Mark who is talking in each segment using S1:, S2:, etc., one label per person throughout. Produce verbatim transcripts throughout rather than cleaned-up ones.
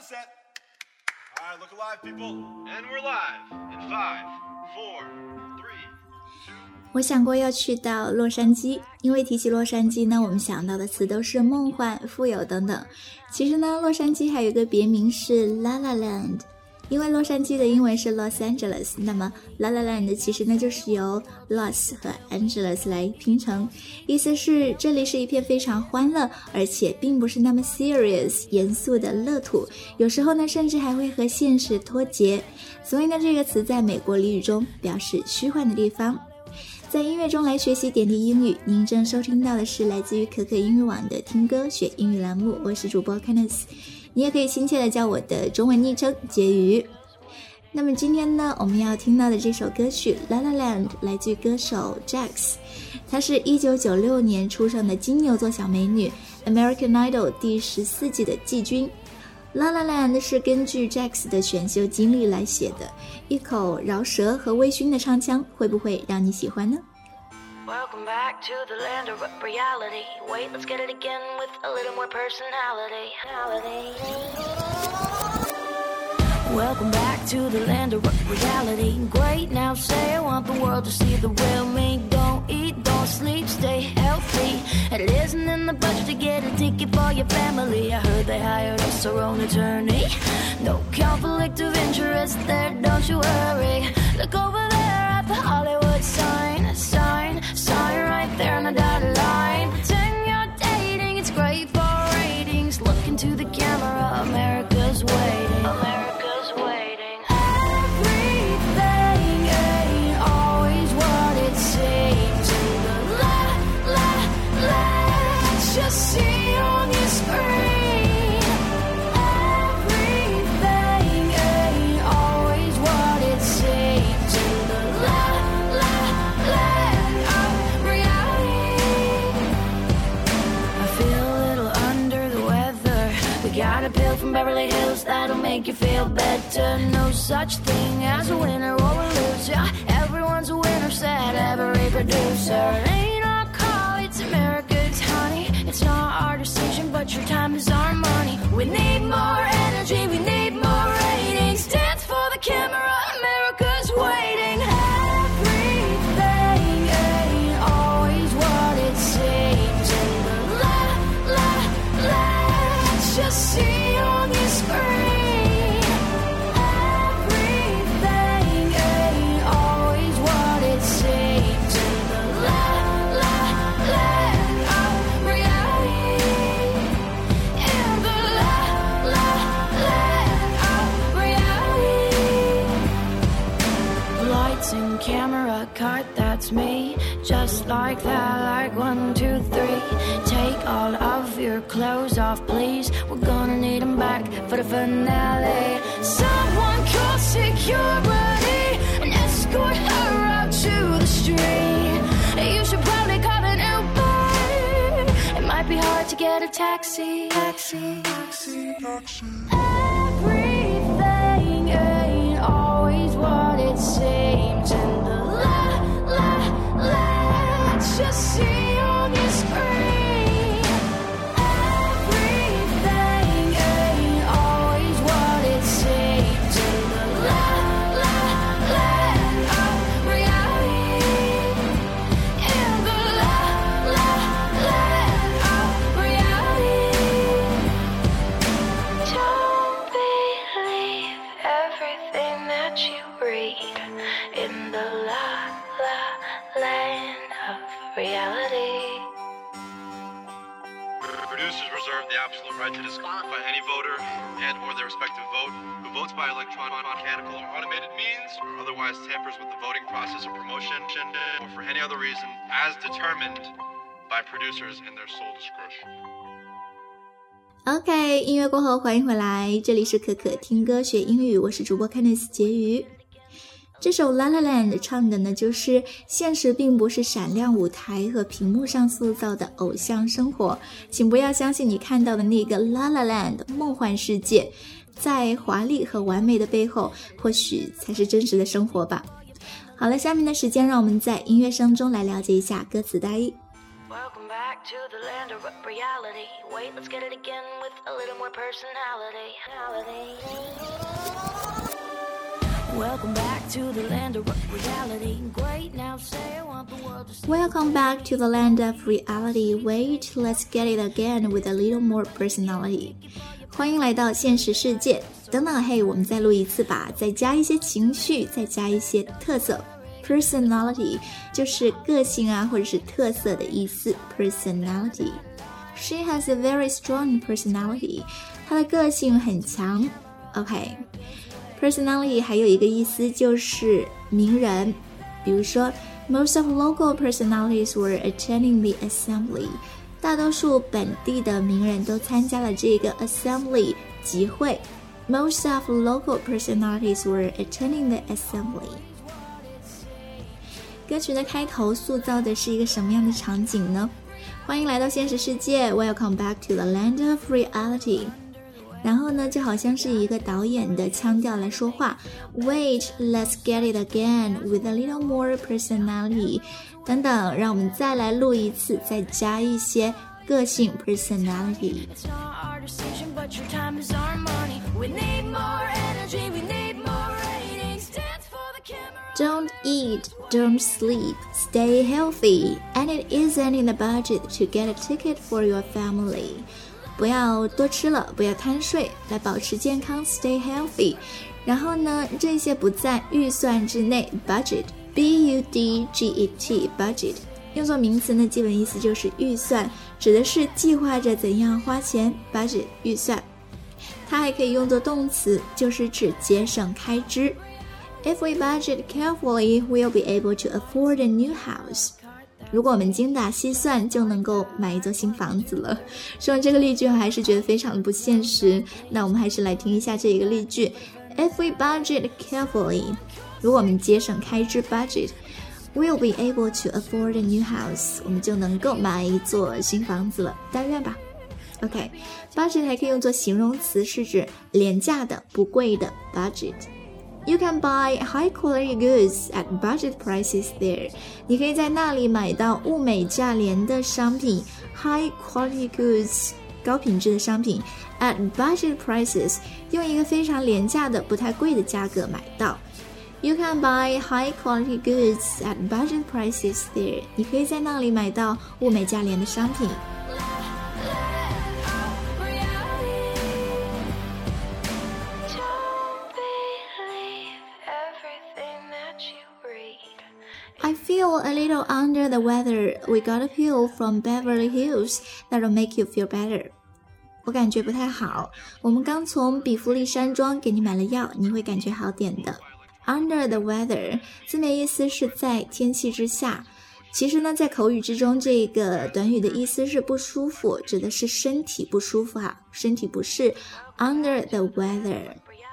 S1: set. All right, look alive, people. And we're live in five, four, three, two.
S2: 我想过要去到洛杉矶，因为提起洛杉矶呢，我们想到的词都是梦幻、富有等等。其实呢，洛杉矶还有一个别名是 La La Land， 因为洛杉矶的英文是 Los Angeles， 那么 La La Land 其实呢就是由 Los 和 Angeles 来拼成，意思是这里是一片非常欢乐，而且并不是那么 serious 严肃的乐土，有时候呢甚至还会和现实脱节，所以呢这个词在美国俚语中表示虚幻的地方。在音乐中来学习点滴英语，您正收听到的是来自于可可英语网的听歌学英语栏目，我是主播 Candice， 你也可以亲切的叫我的中文昵称婕妤。那么今天呢，我们要听到的这首歌曲 La La Land 来自于歌手 Jax， 她是一九九六年出生的金牛座小美女， American Idol 第十四季的季军。La La Land 是根据 Jax 的选秀经历来写的，一口饶舌和微醺的唱腔，会不会让你喜欢呢？
S3: Welcome back to the land of reality. Wait, let's get it again with a little more personality. Welcome back to the land of reality. Great, now say I want the world to see the real me. Don't eat, don't sleep, stay healthy. And it isn't in the budget to get a ticket for your family. I heard they hired us our own attorney. No conflict of interest there, don't you worry. Look over there at the Hollywood sign. Sign, sign right there on the dotted line. Pretend you're dating, it's great for ratings. Look into the camera, America's waiting. America's waiting. Everything ain't always what it seems. La, la, let's just see on your screen. Everything ain't always what it seems. La, la, land of reality. I feel a little under the weather. We got a pill from Beverly Hills that'll make you feel better. No such thing as a winner or a loser. Everyone's a winner, said every producer. Ain't our call, it's America's honey. It's not our decision, but your time is our money. We need more energy, we need more ratings. Dance for the camera, America's waiting. Everything ain't always what it seems. And the la, la, let's just see on your screen. Everything ain't always what it seems. And the la, la, land of reality. In the la, la, land of reality. Lights and camera cut, that's me. Just like that, like one, two, three. Take all of your clothes off, please. We're gonna need them back for the finale. Someone call security and escort her out to the street. You should probably call an Uber. It might be hard to get a taxi. Taxi, taxi, taxi. Everything ain't always what it seems. And the la, la, let's just see on your screen. Everything ain't always what it seems. And the la, la, land of reality. In the la, la, land of reality. Don't believe everything that you read. In the la, la, land of reality.
S1: Producers reserve the absolute right to disqualify any voter and or their respective vote who votes by electronic, mechanical, or automated means, or otherwise tampers with the voting process or promotion, or for any other reason as determined by producers in their sole discretion.
S2: OK， 音乐过后欢迎回来，这里是可可听歌学英语，我是主播 Candice 婕妤。这首 La La Land 唱的呢，就是现实并不是闪亮舞台和屏幕上塑造的偶像生活，请不要相信你看到的那个 La La Land 梦幻世界，在华丽和完美的背后，或许才是真实的生活吧。好了，下面的时间让我们在音乐声中来了解一下歌词大意。
S3: Welcome back back to the land of reality. Wait, let's get it again with a little more personality. Welcome back to the land of reality. Great, now say I want the world to see.
S2: Welcome back to the land of reality. Wait, let's get it again with a little more personality. 欢迎来到现实世界。等等，嘿，我们再录一次吧，再加一些情绪，再加一些特色。Personality 就是个性啊，或者是特色的意思。Personality. She has a very strong personality. 她的个性很强。OK。Personality 还有一个意思就是名人，比如说 Most of local personalities were attending the assembly. 大多数本地的名人都参加了这个 assembly 集会。Most of local personalities were attending the assembly. 歌曲的开头塑造的是一个什么样的场景呢？欢迎来到现实世界 Welcome back to the land of reality. 然后呢，就好像是一个导演的腔调来说话 Wait, let's get it again with a little more personality. 等等，让我们再来录一次，再加一些个性 personality.
S3: It's not our decision, but your time is our money. We need more energy, we need more ratings. Dance for the camera.
S2: Don't eat, don't sleep, stay healthy, and it isn't in the budget to get a ticket for your family. 不要多吃了，不要贪睡，来保持健康 stay healthy. 然后呢，这些不在预算之内 budget, B U D G E T, budget. 用作名词呢，基本意思就是预算，指的是计划着怎样花钱 budget 预算。它还可以用作动词，就是指节省开支。If we budget carefully, we'll be able to afford a new house. 如果我们精打细算，就能够买一座新房子了。说完这个例句，我还是觉得非常的不现实。那我们还是来听一下这一个例句 If we budget carefully, 如果我们节省开支 budget, we'll be able to afford a new house. 我们就能够买一座新房子了。但愿吧。OK, budget 还可以用作形容词，是指廉价的、不贵的 budget。You can buy high-quality goods at budget prices there. 你可以在那里买到物美价廉的商品 ，high-quality goods 高品质的商品 at budget prices 用一个非常廉价的、不太贵的价格买到。You can buy high-quality goods at budget prices there. 你可以在那里买到物美价廉的商品。I feel a little under the weather. We got a pill from Beverly Hills that'll make you feel better. 我感觉不太好，我们刚从比弗利山庄给你买了药，你会感觉好点的。Under the weather 字面意思是在天气之下，其实呢在口语之中这个短语的意思是不舒服，指的是身体不舒服哈，身体不适。Under the weather.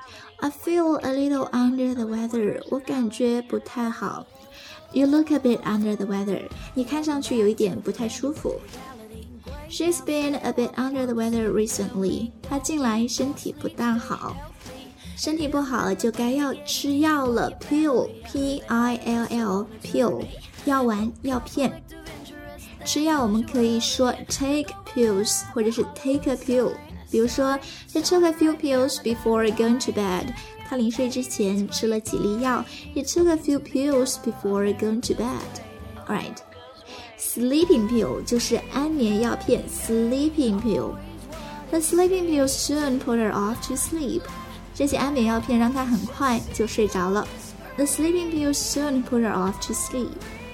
S2: I feel a little under the weather. 我感觉不太好。You look a bit under the weather. 你看上去有一点不太舒服。She's been a bit under the weather recently. 她近来身体不大好。身体不好就该要吃药了 Pill, P I L L, pill 药丸药片。吃药我们可以说 take pills 或者是 take a pill. 比如说 He took a few pills before going to bed. 他临睡之前吃了几粒药 He took a few pills before going to bed. Alright. Sleeping pill 就是安眠药片 Sleeping pill. The sleeping pill soon put her off to sleep. 这些安眠药片让她很快就睡着了 The sleeping pill soon put her off to sleep.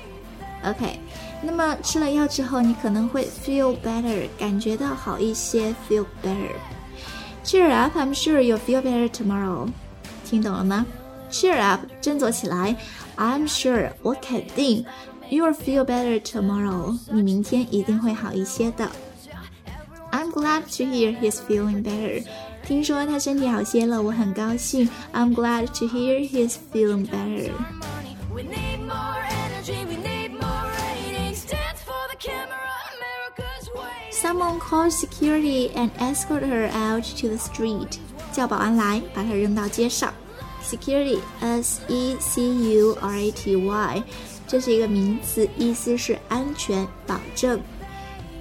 S2: OK, 那么吃了药之后你可能会 feel better 感觉到好一些 feel better. Cheer up, I'm sure you'll feel better tomorrow. 听懂了吗 Cheer up, 振作起来 I'm sure, 我肯定 You'll feel better tomorrow. 你明天一定会好一些的 I'm glad to hear he's feeling better. 听说他身体好些了，我很高兴 I'm glad to hear he's feeling better. Someone called security and escorted her out to the street. 叫保安来，把她扔到街上。Security, S E C U R A T Y. 这是一个名词，意思是安全、保证。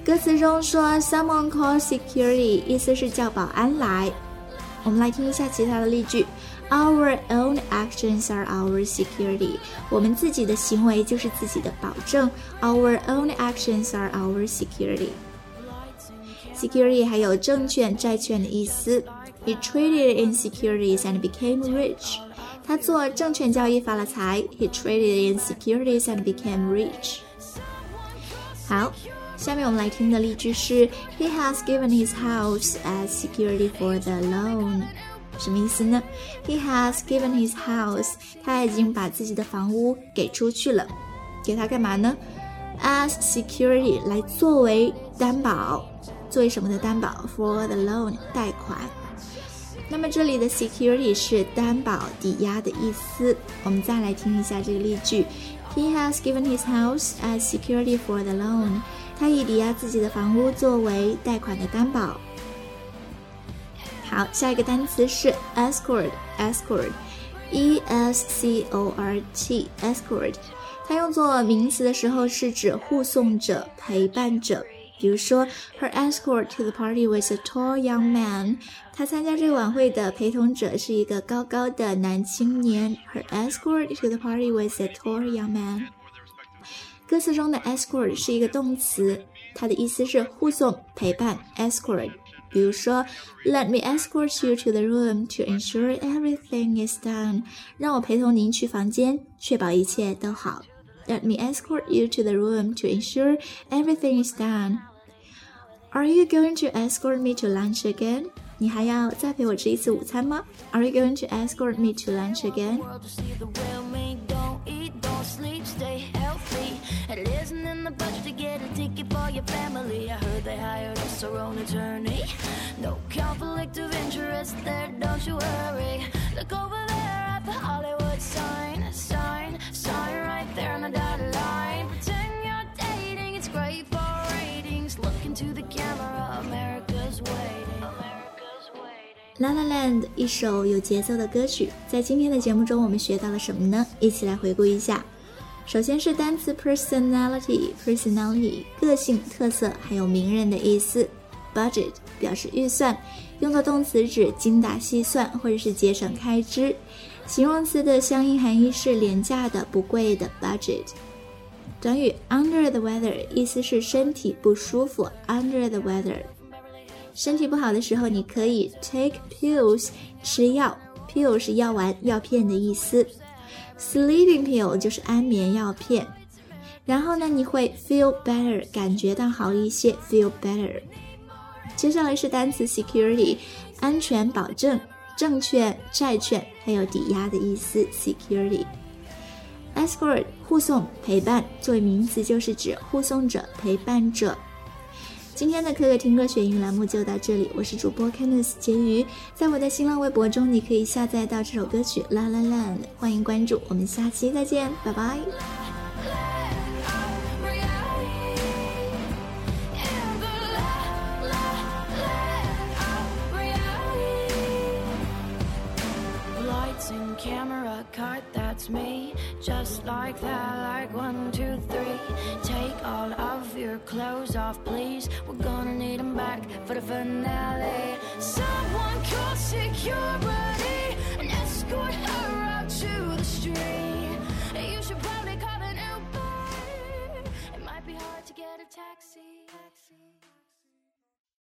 S2: 歌词中说 Someone call security 意思是叫保安来。我们来听一下其他的例句。Our own actions are our security. 我们自己的行为就是自己的保证。Our own actions are our security. Security 还有证券、债券的意思。He traded in securities and became rich. 他做证券交易发了财。He traded in securities and became rich. 好，下面我们来听的例句是 He has given his house as security for the loan. 什么意思呢？ He has given his house. 他已经把自己的房屋给出去了。给他干嘛呢？ As security 来作为担保。作为什么的担保 ？For the loan 贷款。那么这里的 security 是担保、抵押的意思。我们再来听一下这个例句 He has given his house as security for the loan. 他以抵押自己的房屋作为贷款的担保。好，下一个单词是 escort, escort, E S C O R T, escort. 它用作名词的时候是指护送者、陪伴者。比如说 Her escort to the party was a tall young man. 她参加这个晚会的陪同者是一个高高的男青年。Her escort to the party was a tall young man. 歌词中的 escort 是一个动词，它的意思是护送、陪伴 escort。比如说 Let me escort you to the room to ensure everything is done. 让我陪同您去房间，确保一切都好。Let me escort you to the room to ensure everything is done. Are you going to escort me to lunch again? 你还要再陪我吃一次午餐吗？ Are you going to escort me to lunch again?
S3: It isn't in the budget to get a ticket for your family. I heard they hired us our own attorney. No conflict of interest there, don't you worry. Look over there at the Hollywood sign. Sign, sign right there on the dotted line. Pretend you're dating, it's great for ratings. Look into the camera, America's waiting. America's waiting.
S2: La La Land 一首有节奏的歌曲，在今天的节目中我们学到了什么呢？一起来回顾一下。首先是单词 personality, personality 个性、特色还有名人的意思。 budget 表示预算，用作动词指精打细算或者是节省开支。形容词的相应含义是廉价的、不贵的 budget。短语 under the weather 意思是身体不舒服 under the weather。身体不好的时候你可以 take pills 吃药， pill 是药丸、药片的意思。Sleeping pill 就是安眠药片。然后呢，你会 feel better 感觉到好一些 feel better。接下来是单词 security 安全保证、证券、债券还有抵押的意思 security。 escort 护送、陪伴，作为名词就是指护送者、陪伴者。今天的可可听歌学英语栏目就到这里，我是主播 Candice 婕妤，在我的新浪微博中你可以下载到这首歌曲 La La Land， 欢迎关注，我们下期再见，拜拜。
S3: Camera cut, that's me. Just like that, like one, two, three. Take all of your clothes off, please. We're gonna need them back for the finale. Someone call security and escort her out to the street. You should probably call an Uber. It might be hard to get a taxi. taxi.